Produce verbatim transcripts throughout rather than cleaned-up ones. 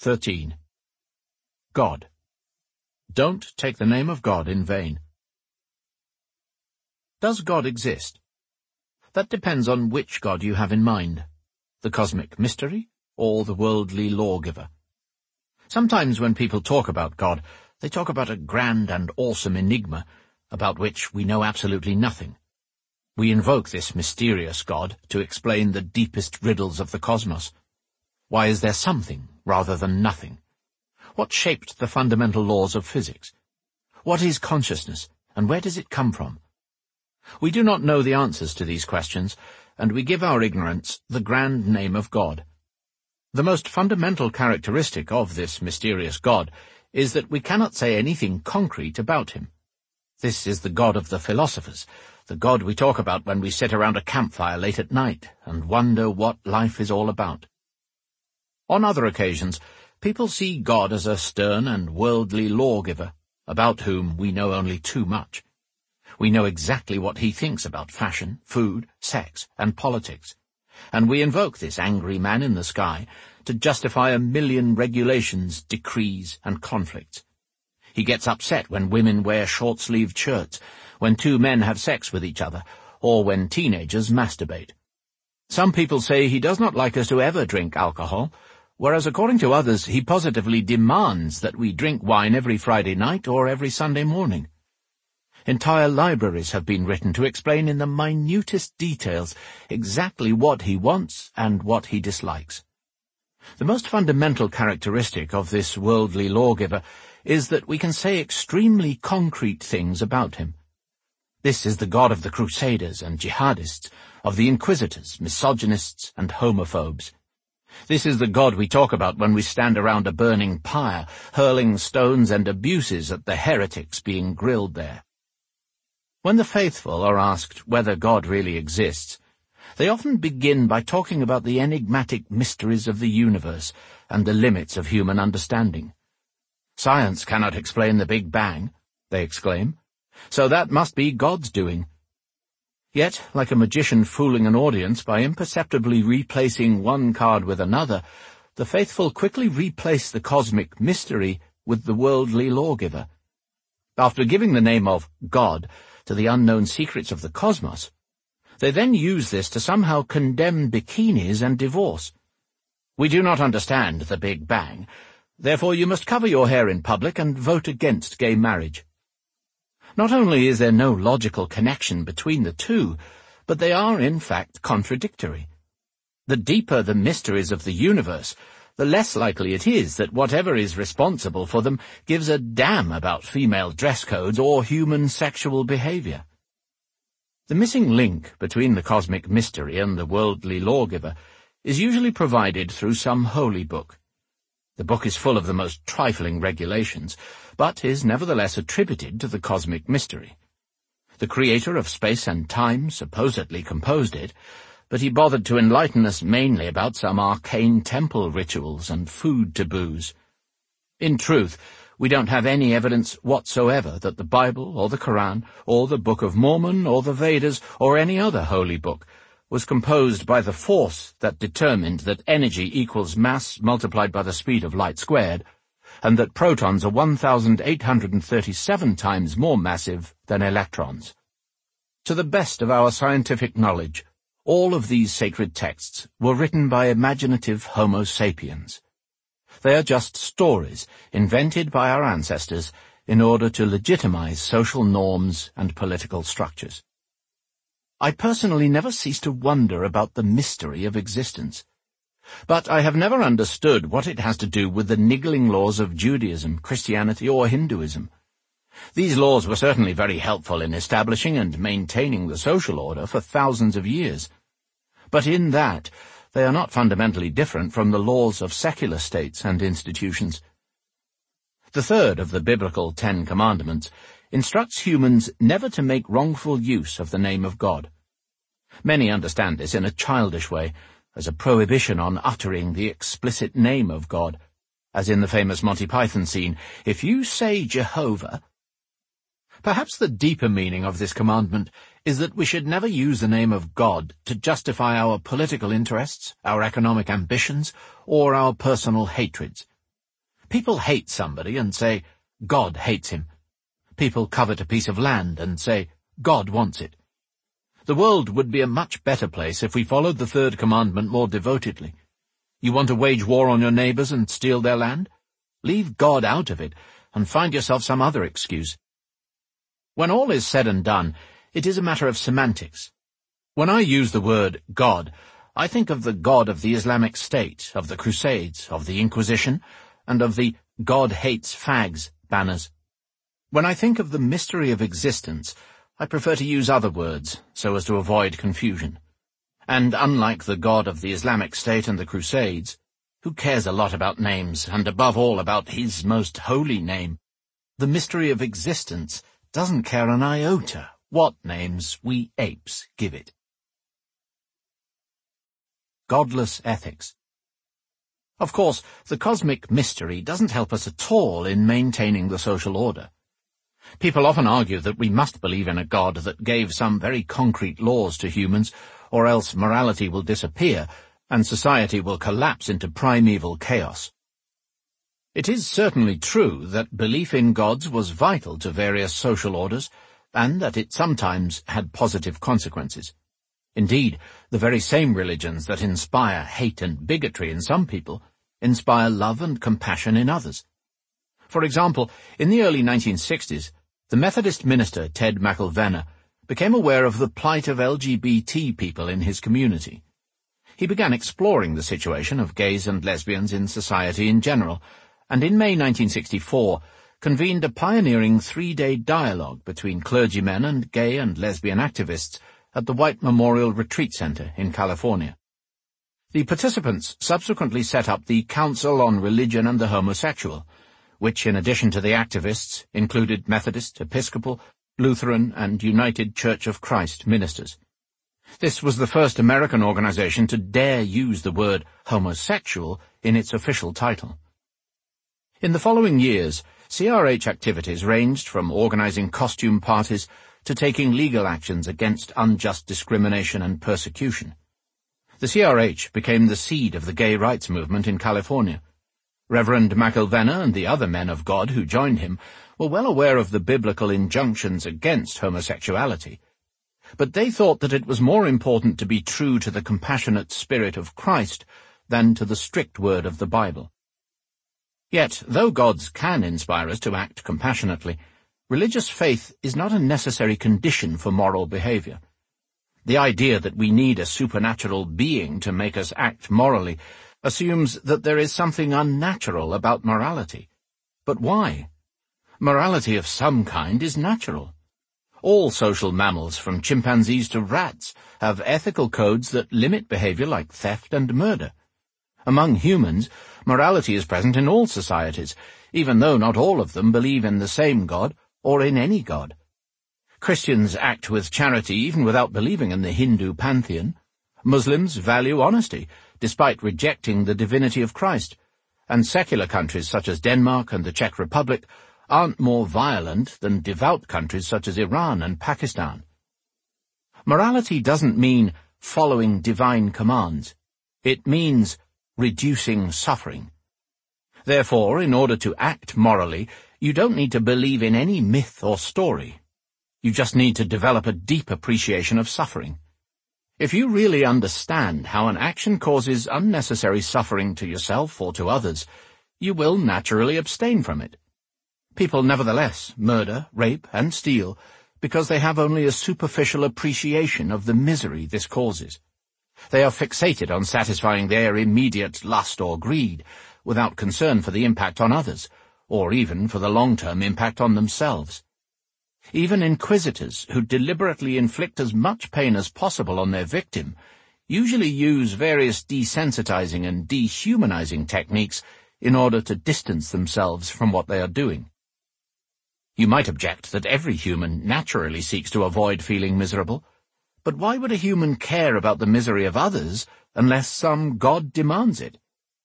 thirteen. God. Don't take the name of God in vain. Does God exist? That depends on which God you have in mind, the cosmic mystery or the worldly lawgiver. Sometimes when people talk about God, they talk about a grand and awesome enigma about which we know absolutely nothing. We invoke this mysterious God to explain the deepest riddles of the cosmos. Why is there something rather than nothing? What shaped the fundamental laws of physics? What is consciousness, and where does it come from? We do not know the answers to these questions, and we give our ignorance the grand name of God. The most fundamental characteristic of this mysterious God is that we cannot say anything concrete about him. This is the God of the philosophers, the God we talk about when we sit around a campfire late at night and wonder what life is all about. On other occasions, people see God as a stern and worldly lawgiver, about whom we know only too much. We know exactly what he thinks about fashion, food, sex, and politics, and we invoke this angry man in the sky to justify a million regulations, decrees, and conflicts. He gets upset when women wear short-sleeved shirts, when two men have sex with each other, or when teenagers masturbate. Some people say he does not like us to ever drink alcohol, whereas according to others he positively demands that we drink wine every Friday night or every Sunday morning. Entire libraries have been written to explain in the minutest details exactly what he wants and what he dislikes. The most fundamental characteristic of this worldly lawgiver is that we can say extremely concrete things about him. This is the God of the Crusaders and jihadists, of the inquisitors, misogynists, and homophobes. This is the God we talk about when we stand around a burning pyre, hurling stones and abuses at the heretics being grilled there. When the faithful are asked whether God really exists, they often begin by talking about the enigmatic mysteries of the universe and the limits of human understanding. Science cannot explain the Big Bang, they exclaim, so that must be God's doing. Yet, like a magician fooling an audience by imperceptibly replacing one card with another, the faithful quickly replace the cosmic mystery with the worldly lawgiver. After giving the name of God to the unknown secrets of the cosmos, they then use this to somehow condemn bikinis and divorce. We do not understand the Big Bang, therefore you must cover your hair in public and vote against gay marriage. Not only is there no logical connection between the two, but they are in fact contradictory. The deeper the mysteries of the universe, the less likely it is that whatever is responsible for them gives a damn about female dress codes or human sexual behavior. The missing link between the cosmic mystery and the worldly lawgiver is usually provided through some holy book. The book is full of the most trifling regulations, but is nevertheless attributed to the cosmic mystery. The creator of space and time supposedly composed it, but he bothered to enlighten us mainly about some arcane temple rituals and food taboos. In truth, we don't have any evidence whatsoever that the Bible or the Quran or the Book of Mormon or the Vedas or any other holy book was composed by the force that determined that energy equals mass multiplied by the speed of light squared, and that protons are one thousand eight hundred thirty-seven times more massive than electrons. To the best of our scientific knowledge, all of these sacred texts were written by imaginative Homo sapiens. They are just stories invented by our ancestors in order to legitimize social norms and political structures. I personally never cease to wonder about the mystery of existence. But I have never understood what it has to do with the niggling laws of Judaism, Christianity, or Hinduism. These laws were certainly very helpful in establishing and maintaining the social order for thousands of years. But in that, they are not fundamentally different from the laws of secular states and institutions. The third of the biblical Ten Commandments instructs humans never to make wrongful use of the name of God. Many understand this in a childish way, as a prohibition on uttering the explicit name of God, as in the famous Monty Python scene, "If you say Jehovah." Perhaps the deeper meaning of this commandment is that we should never use the name of God to justify our political interests, our economic ambitions, or our personal hatreds. People hate somebody and say, God hates him. People covet a piece of land and say, God wants it. The world would be a much better place if we followed the third commandment more devotedly. You want to wage war on your neighbors and steal their land? Leave God out of it and find yourself some other excuse. When all is said and done, it is a matter of semantics. When I use the word God, I think of the God of the Islamic State, of the Crusades, of the Inquisition, and of the God hates fags banners. When I think of the mystery of existence, I prefer to use other words so as to avoid confusion. And unlike the God of the Islamic State and the Crusades, who cares a lot about names, and above all about his most holy name, the mystery of existence doesn't care an iota what names we apes give it. Godless ethics. Of course, the cosmic mystery doesn't help us at all in maintaining the social order. People often argue that we must believe in a God that gave some very concrete laws to humans, or else morality will disappear and society will collapse into primeval chaos. It is certainly true that belief in gods was vital to various social orders, and that it sometimes had positive consequences. Indeed, the very same religions that inspire hate and bigotry in some people inspire love and compassion in others. For example, in the early nineteen sixties, the Methodist minister Ted McIlvenna became aware of the plight of L G B T people in his community. He began exploring the situation of gays and lesbians in society in general, and in May nineteen sixty-four convened a pioneering three-day dialogue between clergymen and gay and lesbian activists at the White Memorial Retreat Center in California. The participants subsequently set up the Council on Religion and the Homosexual, which, in addition to the activists, included Methodist, Episcopal, Lutheran, and United Church of Christ ministers. This was the first American organization to dare use the word homosexual in its official title. In the following years, C R H activities ranged from organizing costume parties to taking legal actions against unjust discrimination and persecution. The C R H became the seed of the gay rights movement in California. Reverend McIlvenna and the other men of God who joined him were well aware of the biblical injunctions against homosexuality, but they thought that it was more important to be true to the compassionate spirit of Christ than to the strict word of the Bible. Yet, though gods can inspire us to act compassionately, religious faith is not a necessary condition for moral behavior. The idea that we need a supernatural being to make us act morally assumes that there is something unnatural about morality. But why? Morality of some kind is natural. All social mammals, from chimpanzees to rats, have ethical codes that limit behavior like theft and murder. Among humans, morality is present in all societies, even though not all of them believe in the same God or in any God. Christians act with charity even without believing in the Hindu pantheon. Muslims value honesty, despite rejecting the divinity of Christ, and secular countries such as Denmark and the Czech Republic aren't more violent than devout countries such as Iran and Pakistan. Morality doesn't mean following divine commands. It means reducing suffering. Therefore, in order to act morally, you don't need to believe in any myth or story. You just need to develop a deep appreciation of suffering. If you really understand how an action causes unnecessary suffering to yourself or to others, you will naturally abstain from it. People nevertheless murder, rape, and steal because they have only a superficial appreciation of the misery this causes. They are fixated on satisfying their immediate lust or greed, without concern for the impact on others, or even for the long-term impact on themselves. Even inquisitors who deliberately inflict as much pain as possible on their victim usually use various desensitizing and dehumanizing techniques in order to distance themselves from what they are doing. You might object that every human naturally seeks to avoid feeling miserable, but why would a human care about the misery of others unless some God demands it?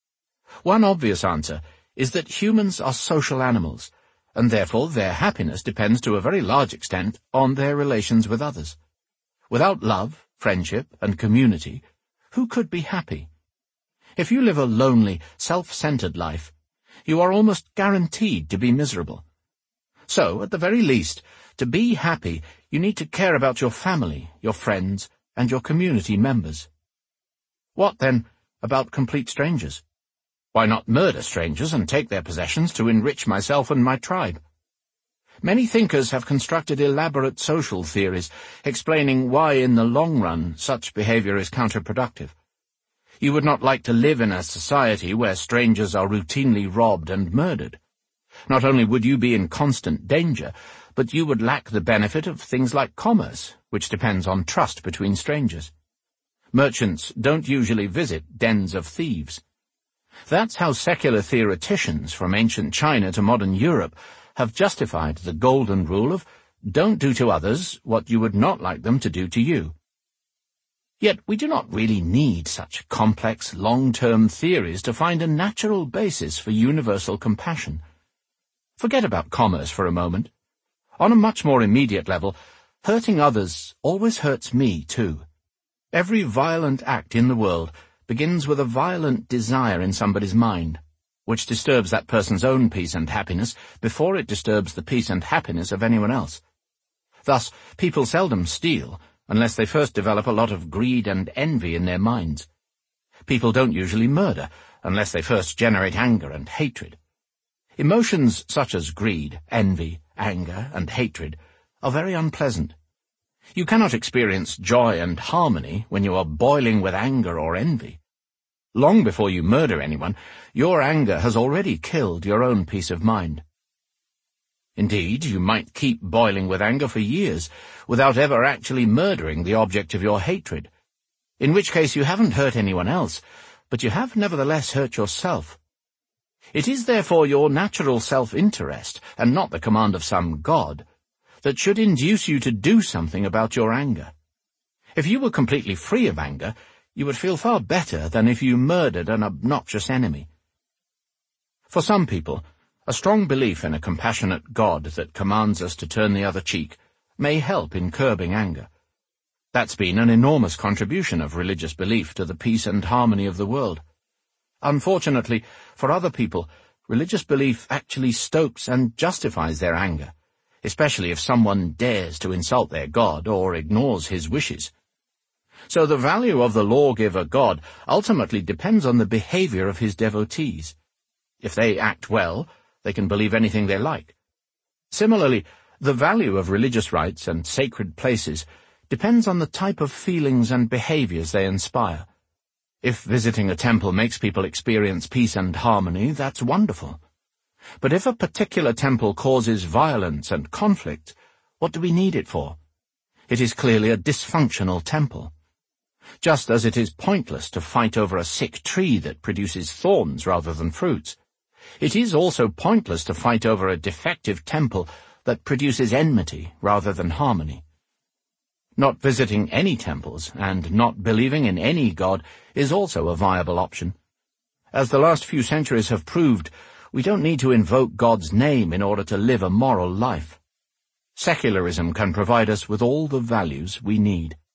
One obvious answer is that humans are social animals, and therefore their happiness depends to a very large extent on their relations with others. Without love, friendship, and community, who could be happy? If you live a lonely, self-centered life, you are almost guaranteed to be miserable. So, at the very least, to be happy, you need to care about your family, your friends, and your community members. What, then, about complete strangers? Why not murder strangers and take their possessions to enrich myself and my tribe? Many thinkers have constructed elaborate social theories explaining why in the long run such behavior is counterproductive. You would not like to live in a society where strangers are routinely robbed and murdered. Not only would you be in constant danger, but you would lack the benefit of things like commerce, which depends on trust between strangers. Merchants don't usually visit dens of thieves. That's how secular theoreticians from ancient China to modern Europe have justified the golden rule of don't do to others what you would not like them to do to you. Yet we do not really need such complex, long-term theories to find a natural basis for universal compassion. Forget about commerce for a moment. On a much more immediate level, hurting others always hurts me too. Every violent act in the world begins with a violent desire in somebody's mind, which disturbs that person's own peace and happiness before it disturbs the peace and happiness of anyone else. Thus, people seldom steal unless they first develop a lot of greed and envy in their minds. People don't usually murder unless they first generate anger and hatred. Emotions such as greed, envy, anger, and hatred are very unpleasant. You cannot experience joy and harmony when you are boiling with anger or envy. Long before you murder anyone, your anger has already killed your own peace of mind. Indeed, you might keep boiling with anger for years without ever actually murdering the object of your hatred, in which case you haven't hurt anyone else, but you have nevertheless hurt yourself. It is therefore your natural self-interest, and not the command of some god, that should induce you to do something about your anger. If you were completely free of anger, you would feel far better than if you murdered an obnoxious enemy. For some people, a strong belief in a compassionate God that commands us to turn the other cheek may help in curbing anger. That's been an enormous contribution of religious belief to the peace and harmony of the world. Unfortunately, for other people, religious belief actually stokes and justifies their anger, especially if someone dares to insult their God or ignores his wishes. So the value of the lawgiver God ultimately depends on the behavior of his devotees. If they act well, they can believe anything they like. Similarly, the value of religious rites and sacred places depends on the type of feelings and behaviors they inspire. If visiting a temple makes people experience peace and harmony, that's wonderful. But if a particular temple causes violence and conflict, what do we need it for? It is clearly a dysfunctional temple. Just as it is pointless to fight over a sick tree that produces thorns rather than fruits, it is also pointless to fight over a defective temple that produces enmity rather than harmony. Not visiting any temples and not believing in any god is also a viable option. As the last few centuries have proved, we don't need to invoke God's name in order to live a moral life. Secularism can provide us with all the values we need.